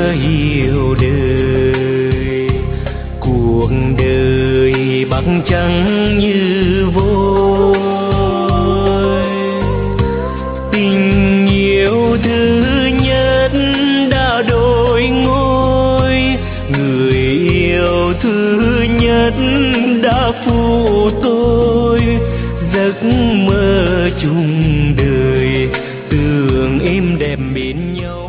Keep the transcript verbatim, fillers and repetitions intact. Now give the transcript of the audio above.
yêu đời. Cuộc đời bạc trắng như vôi, tình yêu thứ nhất đã đổi ngôi, người yêu thứ nhất đã phụ tôi. Giấc mơ chung đời tưởng êm đẹp bên nhau.